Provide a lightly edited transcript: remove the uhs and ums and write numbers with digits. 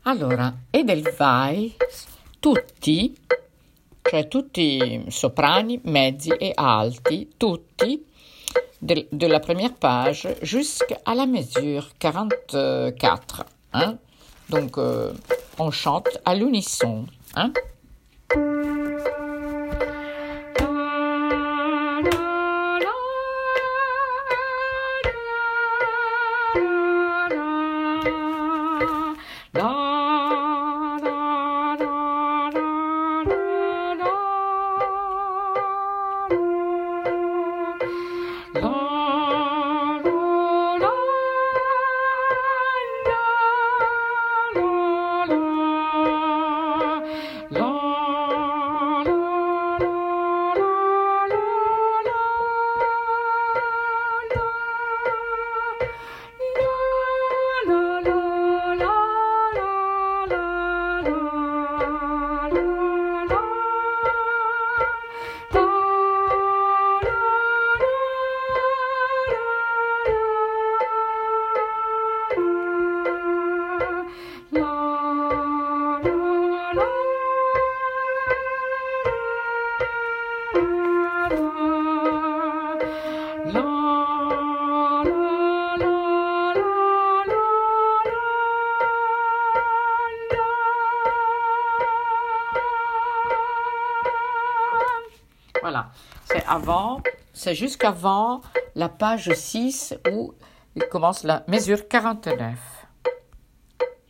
Allora, Edelweiss, tutti, cioè tutti soprani, mezzi et alti, tutti, de la première page jusqu'à la mesure 44. Hein? Donc, on chante à l'unisson. Hein? Voilà, c'est jusqu'avant la page 6 où il commence la mesure 49.